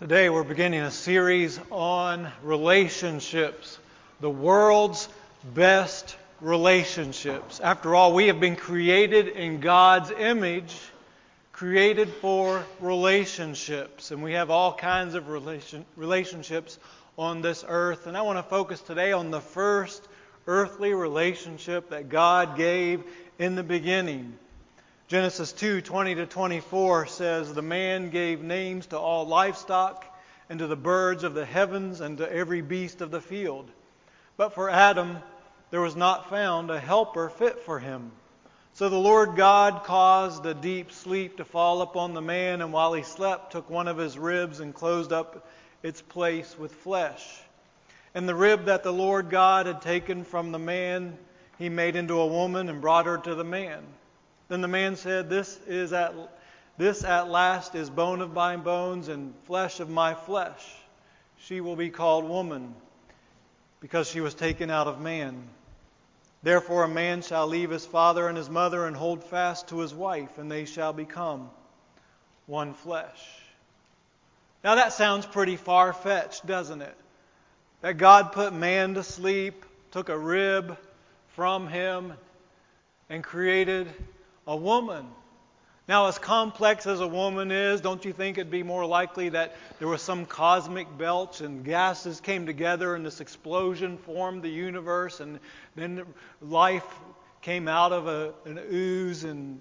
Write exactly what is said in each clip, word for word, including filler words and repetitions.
Today we're beginning a series on relationships, the world's best relationships. After all, we have been created in God's image, created for relationships, and we have all kinds of relation, relationships on this earth. And I want to focus today on the first earthly relationship that God gave in the beginning. Genesis two, twenty to twenty-four says, "The man gave names to all livestock, and to the birds of the heavens, and to every beast of the field. But for Adam there was not found a helper fit for him. So the Lord God caused a deep sleep to fall upon the man, and while he slept took one of his ribs and closed up its place with flesh. And the rib that the Lord God had taken from the man he made into a woman and brought her to the man. Then the man said, This is at this at last is bone of my bones and flesh of my flesh. She will be called woman, because she was taken out of man. Therefore a man shall leave his father and his mother and hold fast to his wife, and they shall become one flesh." Now that sounds pretty far-fetched, doesn't it? That God put man to sleep, took a rib from him, and created a woman. Now, as complex as a woman is, don't you think it'd be more likely that there was some cosmic belch and gases came together and this explosion formed the universe, and then life came out of a, an ooze? And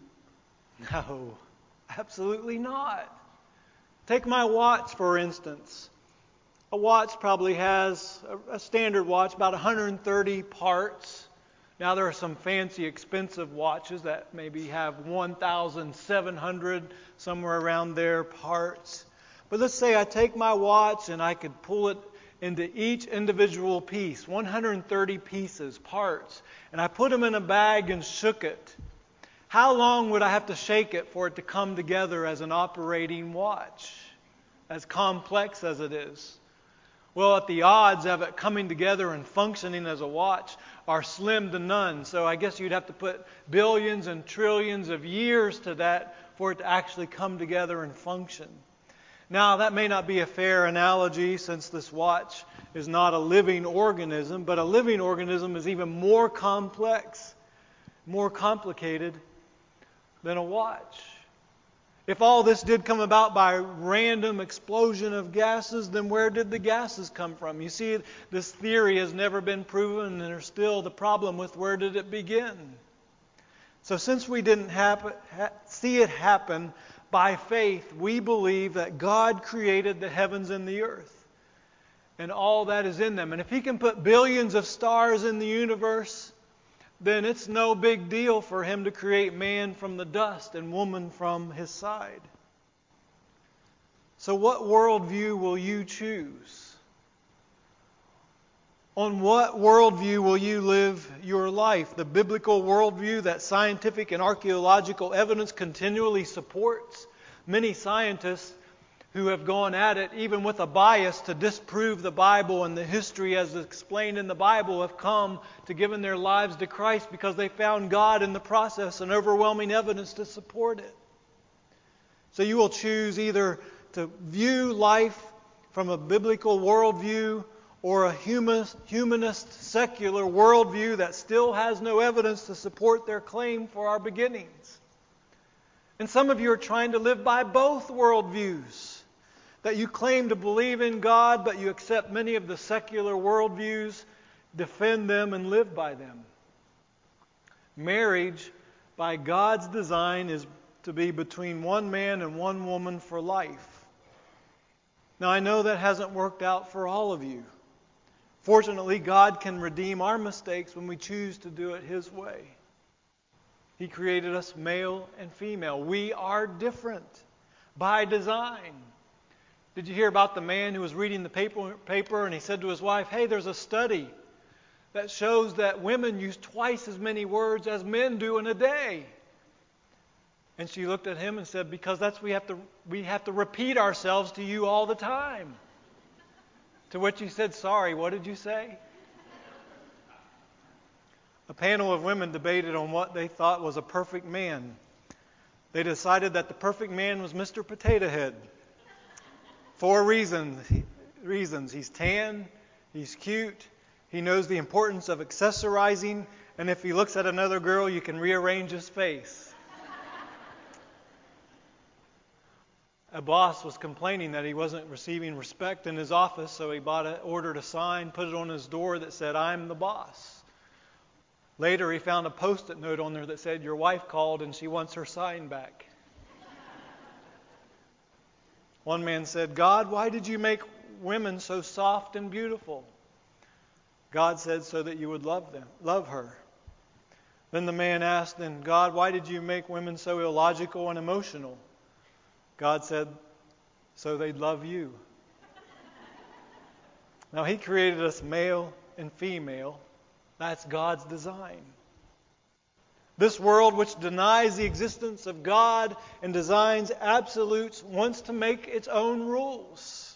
no, absolutely not. Take my watch, for instance. A watch probably has, a, a standard watch, about one hundred thirty parts. Now there are some fancy expensive watches that maybe have one thousand seven hundred, somewhere around there, parts. But let's say I take my watch and I could pull it into each individual piece, one hundred thirty pieces, parts, and I put them in a bag and shook it. How long would I have to shake it for it to come together as an operating watch, as complex as it is? Well, at the odds of it coming together and functioning as a watch are slim to none. So I guess you'd have to put billions and trillions of years to that for it to actually come together and function. Now, that may not be a fair analogy, since this watch is not a living organism, but a living organism is even more complex, more complicated than a watch. If all this did come about by random explosion of gases, then where did the gases come from? You see, this theory has never been proven, and there's still the problem with where did it begin. So since we didn't happen, ha- see it happen by faith, we believe that God created the heavens and the earth and all that is in them. And if He can put billions of stars in the universe, then it's no big deal for Him to create man from the dust and woman from his side. So what worldview will you choose? On what worldview will you live your life? The biblical worldview that scientific and archaeological evidence continually supports? Many scientists who have gone at it, even with a bias to disprove the Bible and the history as explained in the Bible, have come to giving their lives to Christ because they found God in the process and overwhelming evidence to support it. So you will choose either to view life from a biblical worldview or a humanist, humanist secular worldview that still has no evidence to support their claim for our beginnings. And some of you are trying to live by both worldviews. That you claim to believe in God, but you accept many of the secular worldviews, defend them, and live by them. Marriage, by God's design, is to be between one man and one woman for life. Now, I know that hasn't worked out for all of you. Fortunately, God can redeem our mistakes when we choose to do it His way. He created us male and female. We are different by design. Did you hear about the man who was reading the paper, paper and he said to his wife, "Hey, there's a study that shows that women use twice as many words as men do in a day." And she looked at him and said, "Because that's we have to we have to repeat ourselves to you all the time." To which he said, "Sorry, what did you say?" A panel of women debated on what they thought was a perfect man. They decided that the perfect man was Mister Potato Head. Four reasons. Reasons. He's tan, he's cute, he knows the importance of accessorizing, and if he looks at another girl, you can rearrange his face. A boss was complaining that he wasn't receiving respect in his office, so he bought a, ordered a sign, put it on his door that said, "I'm the boss." Later, he found a Post-it note on there that said, "Your wife called and she wants her sign back." One man said, "God, why did you make women so soft and beautiful?" God said, "So that you would love them, love her." Then the man asked, "Then God, why did you make women so illogical and emotional?" God said, "So they'd love you." Now, He created us male and female. That's God's design. This world, which denies the existence of God and designs absolutes, wants to make its own rules.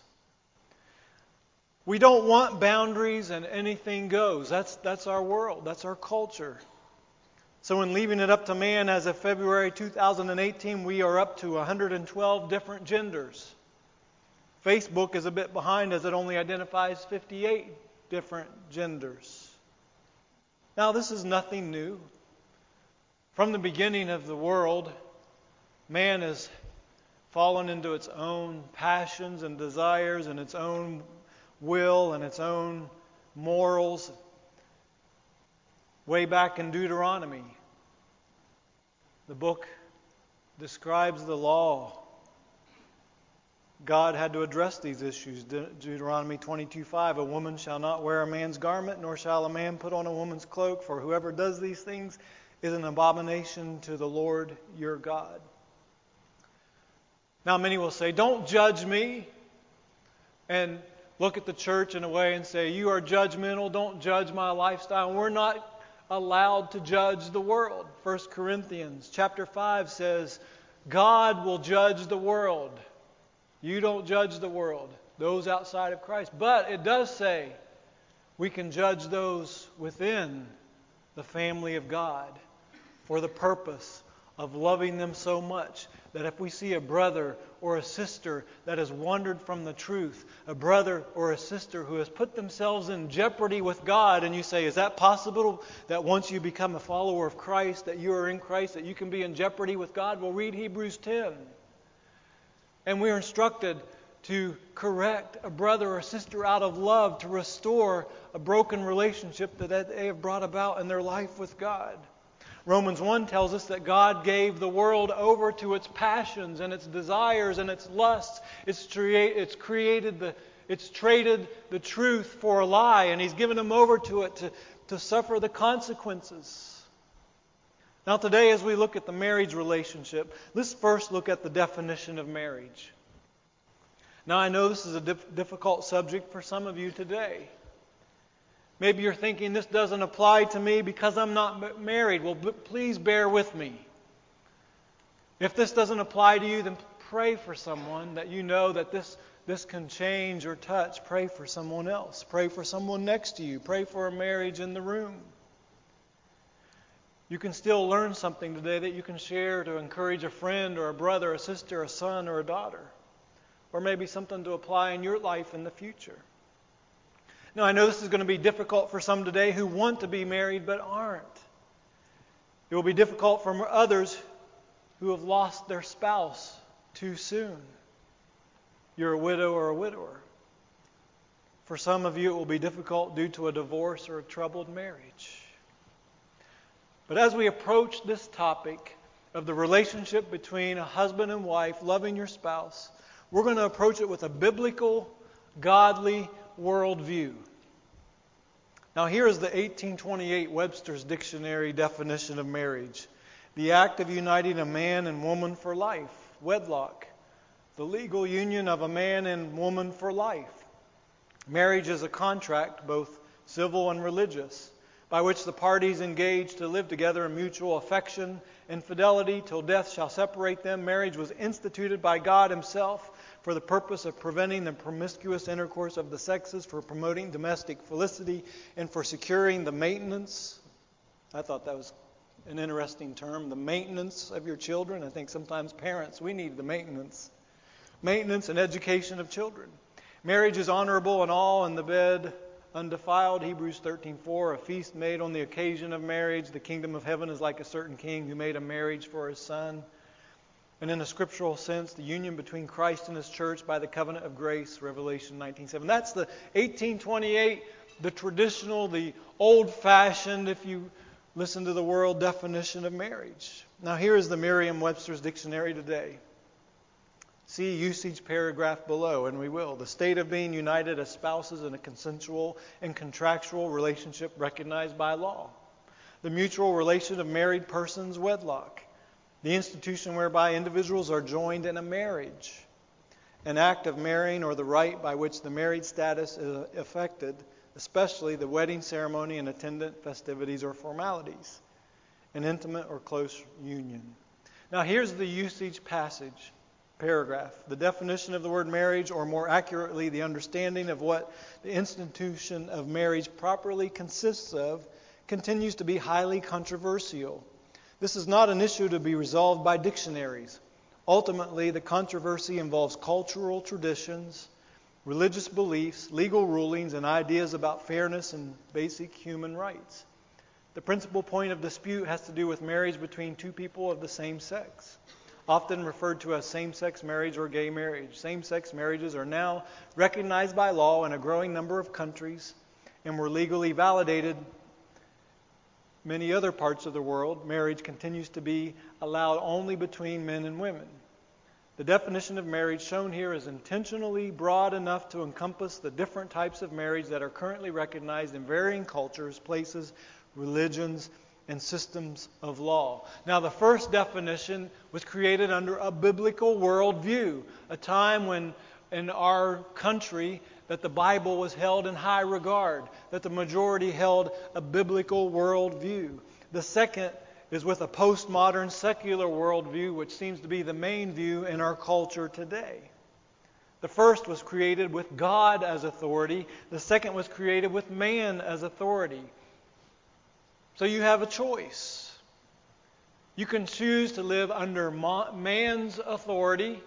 We don't want boundaries and anything goes. That's, that's our world. That's our culture. So in leaving it up to man, as of February two thousand eighteen, we are up to one hundred twelve different genders. Facebook is a bit behind as it only identifies fifty-eight different genders. Now, this is nothing new. From the beginning of the world, man has fallen into its own passions and desires and its own will and its own morals. Way back in Deuteronomy, the book describes the law. God had to address these issues. De- Deuteronomy twenty-two five, "A woman shall not wear a man's garment, nor shall a man put on a woman's cloak, for whoever does these things is an abomination to the Lord your God." Now many will say, "Don't judge me," and look at the church in a way and say, "You are judgmental, don't judge my lifestyle." We're not allowed to judge the world. First Corinthians chapter five says, God will judge the world. You don't judge the world, those outside of Christ. But it does say we can judge those within the family of God for the purpose of loving them so much that if we see a brother or a sister that has wandered from the truth, a brother or a sister who has put themselves in jeopardy with God, and you say, is that possible that once you become a follower of Christ, that you are in Christ, that you can be in jeopardy with God? Well, read Hebrews ten. And we are instructed to correct a brother or sister out of love, to restore a broken relationship that they have brought about in their life with God. Romans one tells us that God gave the world over to its passions and its desires and its lusts. It's, crea- it's created the, it's traded the truth for a lie, and He's given them over to it to, to suffer the consequences. Now today, as we look at the marriage relationship, let's first look at the definition of marriage. Now I know this is a dif- difficult subject for some of you today. Maybe you're thinking, this doesn't apply to me because I'm not married. Well, b- please bear with me. If this doesn't apply to you, then pray for someone that you know that this, this can change or touch. Pray for someone else. Pray for someone next to you. Pray for a marriage in the room. You can still learn something today that you can share to encourage a friend or a brother, a sister, a son, or a daughter. Or maybe something to apply in your life in the future. Now, I know this is going to be difficult for some today who want to be married but aren't. It will be difficult for others who have lost their spouse too soon. You're a widow or a widower. For some of you, it will be difficult due to a divorce or a troubled marriage. But as we approach this topic of the relationship between a husband and wife, loving your spouse, we're going to approach it with a biblical, godly worldview. Now here is the eighteen twenty-eight Webster's Dictionary definition of marriage. The act of uniting a man and woman for life, wedlock. The legal union of a man and woman for life. Marriage is a contract, both civil and religious, by which the parties engage to live together in mutual affection and fidelity till death shall separate them. Marriage was instituted by God Himself for the purpose of preventing the promiscuous intercourse of the sexes, for promoting domestic felicity, and for securing the maintenance. I thought that was an interesting term, the maintenance of your children. I think sometimes parents, we need the maintenance maintenance and education of children. Marriage is honorable in all, and the bed undefiled. Hebrews thirteen four, a feast made on the occasion of marriage. The kingdom of heaven is like a certain king who made a marriage for his son. And in a scriptural sense, the union between Christ and His church by the covenant of grace, Revelation nineteen seven. That's the eighteen twenty-eight, the traditional, the old-fashioned, if you listen to the world, definition of marriage. Now here is the Merriam-Webster's dictionary today. See usage paragraph below, and we will. The state of being united as spouses in a consensual and contractual relationship recognized by law. The mutual relation of married persons, wedlock. The institution whereby individuals are joined in a marriage. An act of marrying or the rite by which the married status is effected, especially the wedding ceremony and attendant festivities or formalities. An intimate or close union. Now here's the usage passage. Paragraph. The definition of the word marriage, or more accurately, the understanding of what the institution of marriage properly consists of, continues to be highly controversial. This is not an issue to be resolved by dictionaries. Ultimately, the controversy involves cultural traditions, religious beliefs, legal rulings, and ideas about fairness and basic human rights. The principal point of dispute has to do with marriage between two people of the same sex, often referred to as same-sex marriage or gay marriage. Same-sex marriages are now recognized by law in a growing number of countries and were legally validated in many other parts of the world. Marriage continues to be allowed only between men and women. The definition of marriage shown here is intentionally broad enough to encompass the different types of marriage that are currently recognized in varying cultures, places, religions, and systems of law. Now, the first definition was created under a biblical worldview, a time when in our country that the Bible was held in high regard, that the majority held a biblical worldview. The second is with a postmodern secular worldview, which seems to be the main view in our culture today. The first was created with God as authority. The second was created with man as authority. So you have a choice. You can choose to live under man's authority,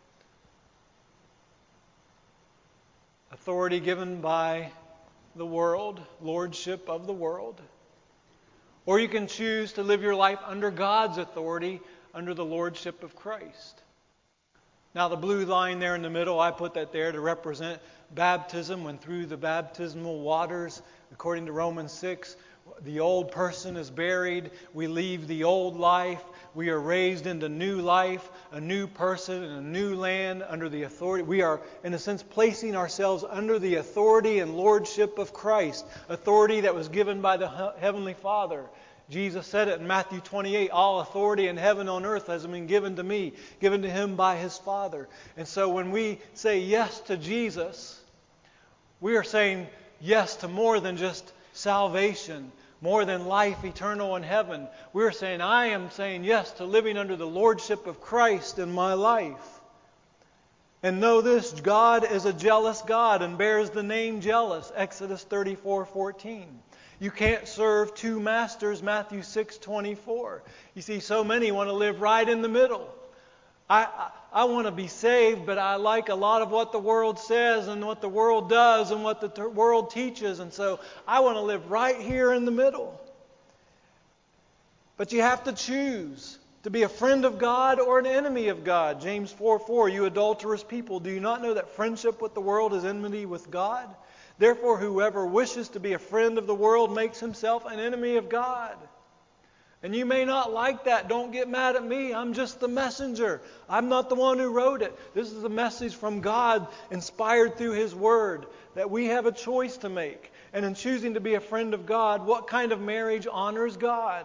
authority given by the world, lordship of the world. Or you can choose to live your life under God's authority, under the lordship of Christ. Now the blue line there in the middle, I put that there to represent baptism, when through the baptismal waters, according to Romans six, the old person is buried. We leave the old life. We are raised into new life, a new person in a new land under the authority. We are, in a sense, placing ourselves under the authority and lordship of Christ. Authority that was given by the Heavenly Father. Jesus said it in Matthew twenty-eight, all authority in heaven and on earth has been given to me, given to Him by His Father. And so when we say yes to Jesus, we are saying yes to more than just salvation, more than life eternal in heaven. We're saying, I am saying yes to living under the lordship of Christ in my life. And know this, God is a jealous God and bears the name jealous, Exodus thirty-four fourteen. You can't serve two masters, Matthew six twenty-four. You see, so many want to live right in the middle. I, I, I want to be saved, but I like a lot of what the world says and what the world does and what the t- world teaches. And so I want to live right here in the middle. But you have to choose to be a friend of God or an enemy of God. James four four, you adulterous people, do you not know that friendship with the world is enmity with God? Therefore, whoever wishes to be a friend of the world makes himself an enemy of God. And you may not like that. Don't get mad at me. I'm just the messenger. I'm not the one who wrote it. This is a message from God, inspired through His Word, that we have a choice to make. And in choosing to be a friend of God, what kind of marriage honors God?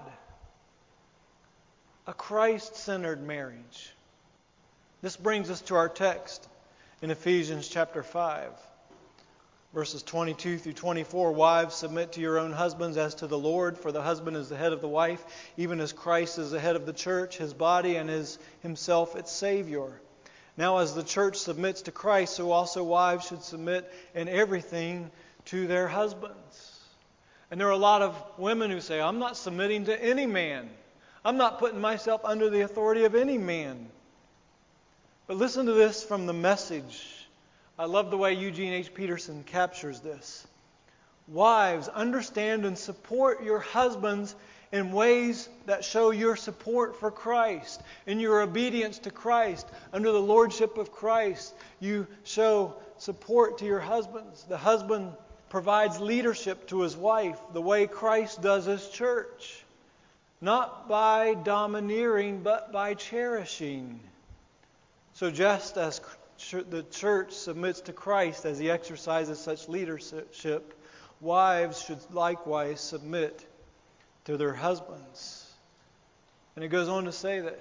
A Christ-centered marriage. This brings us to our text in Ephesians chapter five. Verses twenty-two through twenty-four, wives, submit to your own husbands as to the Lord, for the husband is the head of the wife, even as Christ is the head of the church, His body, and is Himself its Savior. Now as the church submits to Christ, so also wives should submit in everything to their husbands. And there are a lot of women who say, I'm not submitting to any man. I'm not putting myself under the authority of any man. But listen to this from the Message. I love the way Eugene H. Peterson captures this. Wives, understand and support your husbands in ways that show your support for Christ. In your obedience to Christ, under the lordship of Christ, you show support to your husbands. The husband provides leadership to his wife the way Christ does His church. Not by domineering, but by cherishing. So just as the church submits to Christ as He exercises such leadership, wives should likewise submit to their husbands. And it goes on to say that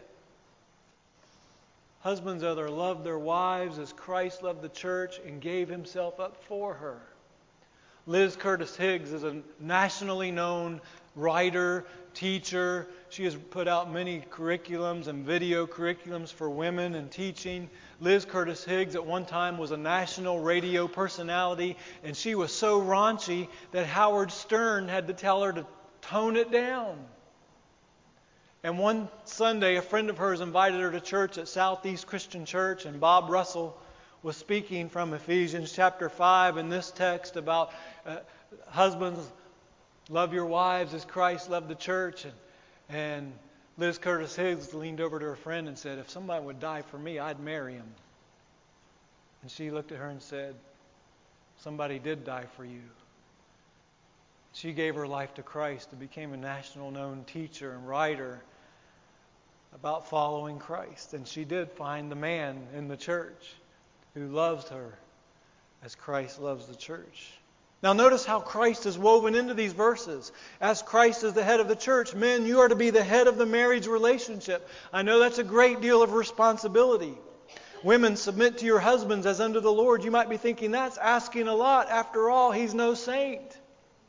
husbands are to love their wives as Christ loved the church and gave Himself up for her. Liz Curtis Higgs is a nationally known writer, teacher. She has put out many curriculums and video curriculums for women and teaching. Liz Curtis Higgs at one time was a national radio personality, and she was so raunchy that Howard Stern had to tell her to tone it down. And one Sunday, a friend of hers invited her to church at Southeast Christian Church, and Bob Russell was speaking from Ephesians chapter five in this text about uh, husbands, love your wives as Christ loved the church. And, and Liz Curtis Higgs leaned over to her friend and said, if somebody would die for me, I'd marry him. And she looked at her and said, somebody did die for you. She gave her life to Christ and became a national known teacher and writer about following Christ. And she did find the man in the church who loves her as Christ loves the church. Now notice how Christ is woven into these verses. As Christ is the head of the church, men, you are to be the head of the marriage relationship. I know that's a great deal of responsibility. Women, submit to your husbands as unto the Lord. You might be thinking, that's asking a lot. After all, He's no saint.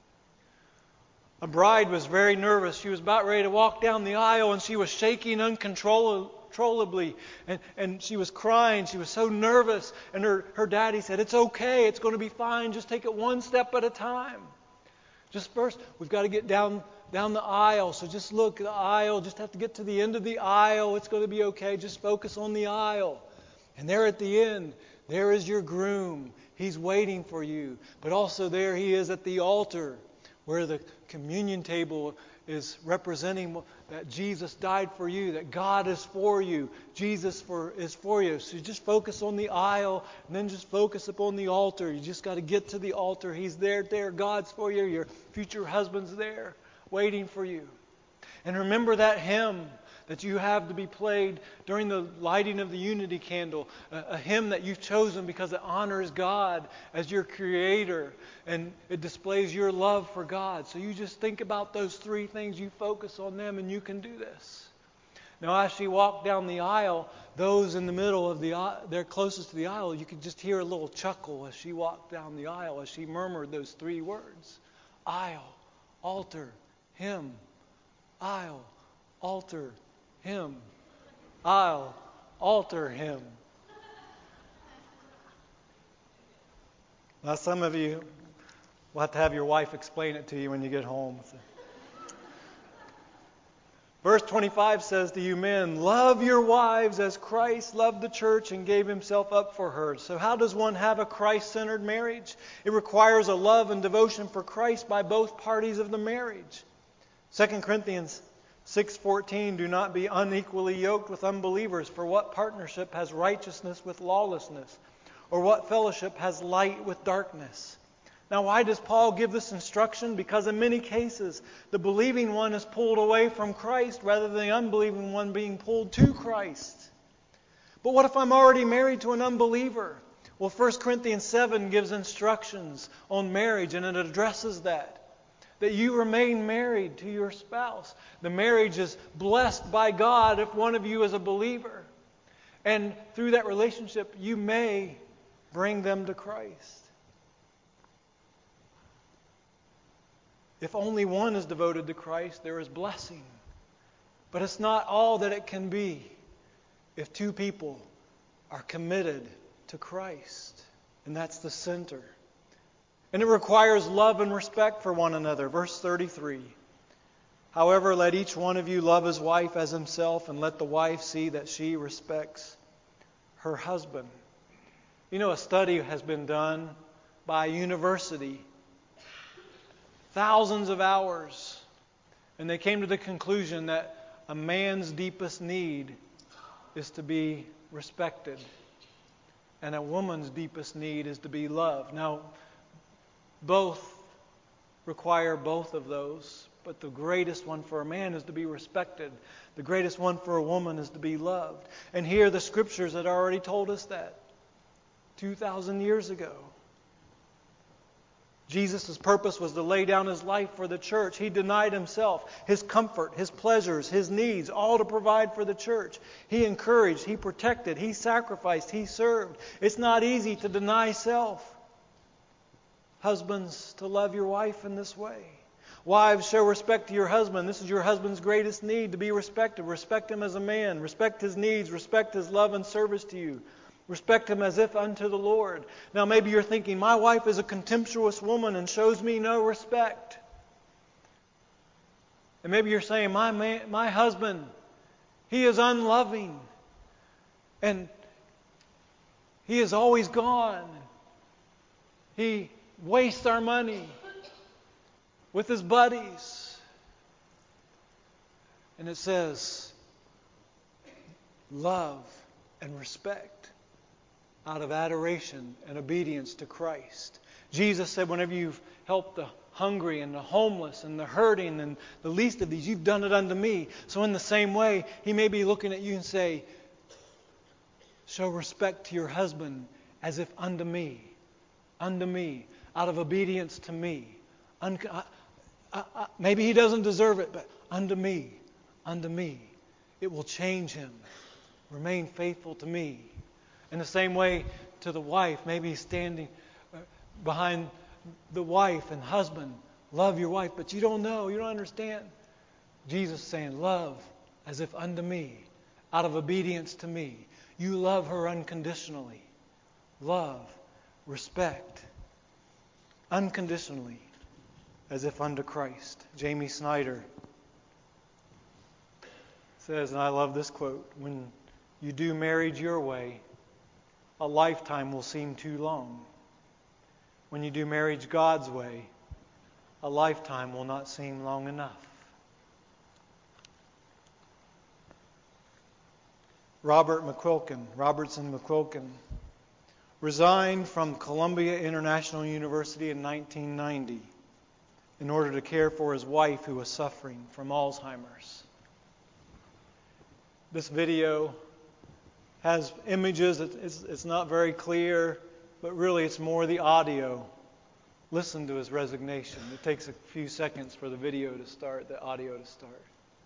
A bride was very nervous. She was about ready to walk down the aisle, and she was shaking uncontrollably. And, and she was crying. She was so nervous. And her, her daddy said, it's okay. It's going to be fine. Just take it one step at a time. Just first, we've got to get down, down the aisle. So just look at the aisle. Just have to get to the end of the aisle. It's going to be okay. Just focus on the aisle. And there at the end, there is your groom. He's waiting for you. But also there He is at the altar, where the communion table is representing that Jesus died for you, that God is for you, Jesus for, is for you. So you just focus on the aisle, and then just focus upon the altar. You just got to get to the altar. He's there, there. God's for you. Your future husband's there, waiting for you. And remember that hymn that you have to be played during the lighting of the unity candle, a, a hymn that you've chosen because it honors God as your Creator and it displays your love for God. So you just think about those three things, you focus on them, and you can do this. Now, as she walked down the aisle, those in the middle of the aisle, they're closest to the aisle, you could just hear a little chuckle as she walked down the aisle, as she murmured those three words: aisle, altar, hymn. Aisle, altar, hymn. I'll alter him. Now, some of you will have to have your wife explain it to you when you get home. Verse twenty-five says to you men, love your wives as Christ loved the church and gave Himself up for her. So how does one have a Christ-centered marriage? It requires a love and devotion for Christ by both parties of the marriage. Second Corinthians six fourteen, do not be unequally yoked with unbelievers, for what partnership has righteousness with lawlessness? Or what fellowship has light with darkness? Now, why does Paul give this instruction? Because in many cases, the believing one is pulled away from Christ rather than the unbelieving one being pulled to Christ. But what if I'm already married to an unbeliever? Well, First Corinthians seven gives instructions on marriage, and it addresses that. That you remain married to your spouse. The marriage is blessed by God if one of you is a believer. And through that relationship, you may bring them to Christ. If only one is devoted to Christ, there is blessing. But it's not all that it can be if two people are committed to Christ. And that's the center. And it requires love and respect for one another. Verse thirty-three. However, let each one of you love his wife as himself, and let the wife see that she respects her husband. You know, a study has been done by a university, thousands of hours, and they came to the conclusion that a man's deepest need is to be respected, and a woman's deepest need is to be loved. Now, both require both of those, but the greatest one for a man is to be respected. The greatest one for a woman is to be loved. And here the scriptures had already told us that two thousand years ago. Jesus' purpose was to lay down His life for the church. He denied Himself, His comfort, His pleasures, His needs, all to provide for the church. He encouraged, He protected, He sacrificed, He served. It's not easy to deny self. Husbands, to love your wife in this way. Wives, show respect to your husband. This is your husband's greatest need, to be respected. Respect him as a man. Respect his needs. Respect his love and service to you. Respect him as if unto the Lord. Now maybe you're thinking, my wife is a contemptuous woman and shows me no respect. And maybe you're saying, my man, my husband, he is unloving. And he is always gone. He wastes our money with his buddies. And it says, love and respect out of adoration and obedience to Christ. Jesus said, whenever you've helped the hungry and the homeless and the hurting and the least of these, you've done it unto me. So in the same way, He may be looking at you and say, show respect to your husband as if unto me, unto me, out of obedience to me. Un- I, I, I, maybe he doesn't deserve it, but unto me, unto me. It will change him. Remain faithful to me. In the same way to the wife, maybe he's standing behind the wife and husband. Love your wife, but you don't know, you don't understand. Jesus saying, love as if unto me, out of obedience to me. You love her unconditionally. Love, respect, unconditionally, as if unto Christ. Jamie Snyder says, and I love this quote, when you do marriage your way, a lifetime will seem too long. When you do marriage God's way, a lifetime will not seem long enough. Robert McQuilkin, Robertson McQuilkin, resigned from Columbia International University in nineteen ninety in order to care for his wife who was suffering from Alzheimer's. This video has images. It's, it's not very clear, but really it's more the audio. Listen to his resignation. It takes a few seconds for the video to start, the audio to start.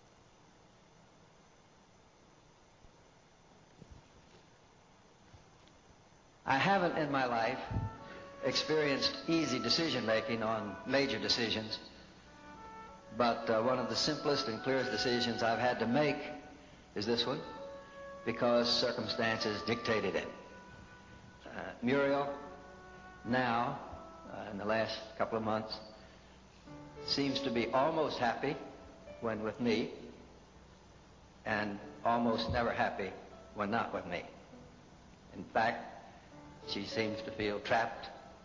I haven't in my life experienced easy decision making on major decisions, but uh, one of the simplest and clearest decisions I've had to make is this one, because circumstances dictated it. Uh, Muriel, now, uh, in the last couple of months, seems to be almost happy when with me, and almost never happy when not with me. In fact, she seems to feel trapped,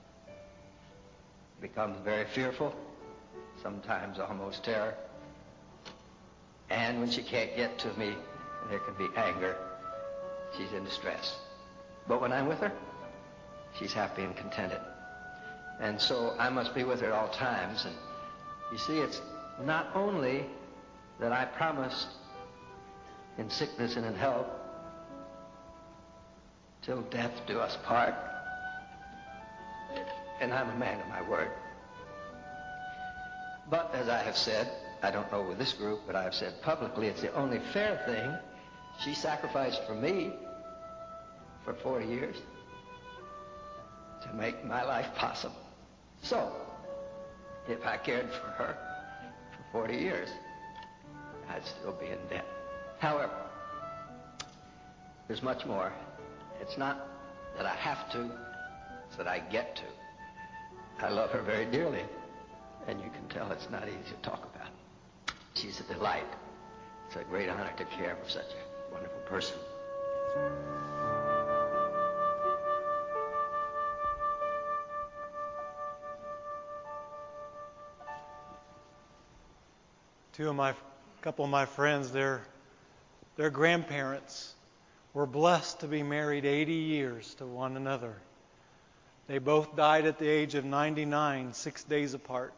becomes very fearful, sometimes almost terror. And when she can't get to me, and there can be anger, she's in distress. But when I'm with her, she's happy and contented. And so I must be with her at all times. And you see, it's not only that I promised in sickness and in health, till death do us part. And I'm a man of my word. But as I have said, I don't know with this group, but I have said publicly, it's the only fair thing. She sacrificed for me for forty years to make my life possible. So, if I cared for her for forty years, I'd still be in debt. However, there's much more. It's not that I have to, it's that I get to. I love her very dearly, and you can tell it's not easy to talk about. She's a delight. It's a great honor to care for such a wonderful person. Two of my, couple of my friends, their their grandparents were blessed to be married eighty years to one another. They both died at the age of ninety-nine, six days apart.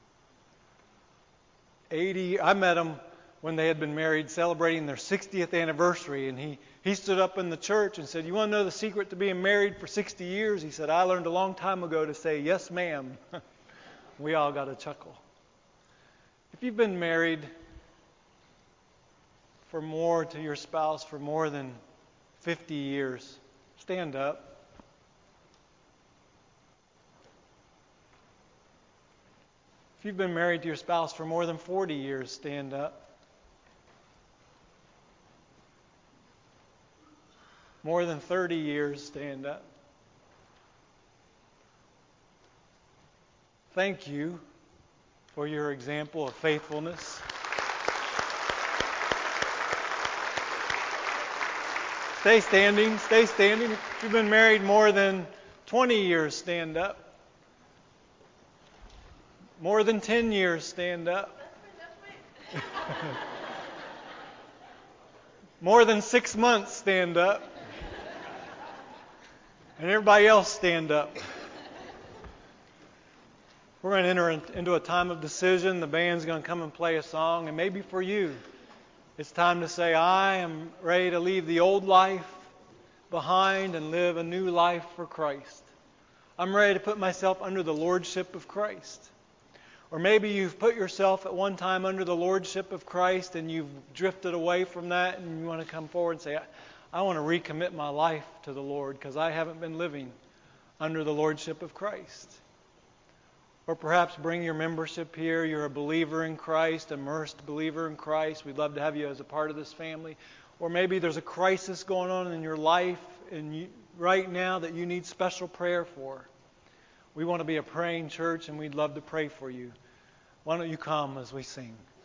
eighty. I met them when they had been married, celebrating their sixtieth anniversary, and he, he stood up in the church and said, "You want to know the secret to being married for sixty years? He said, "I learned a long time ago to say, 'Yes, ma'am.'" We all got a chuckle. If you've been married for more to your spouse for more than fifty years, stand up. If you've been married to your spouse for more than forty years, stand up. More than thirty years, stand up. Thank you for your example of faithfulness. Stay standing, stay standing. If you've been married more than twenty years, stand up. More than ten years, stand up. More than six months, stand up. And everybody else, stand up. We're going to enter into a time of decision. The band's going to come and play a song. And maybe for you, it's time to say, I am ready to leave the old life behind and live a new life for Christ. I'm ready to put myself under the lordship of Christ. Or maybe you've put yourself at one time under the lordship of Christ and you've drifted away from that and you want to come forward and say, I, I want to recommit my life to the Lord because I haven't been living under the lordship of Christ. Or perhaps bring your membership here. You're a believer in Christ, immersed believer in Christ. We'd love to have you as a part of this family. Or maybe there's a crisis going on in your life and you, right now that you need special prayer for. We want to be a praying church and we'd love to pray for you. Why don't you come as we sing?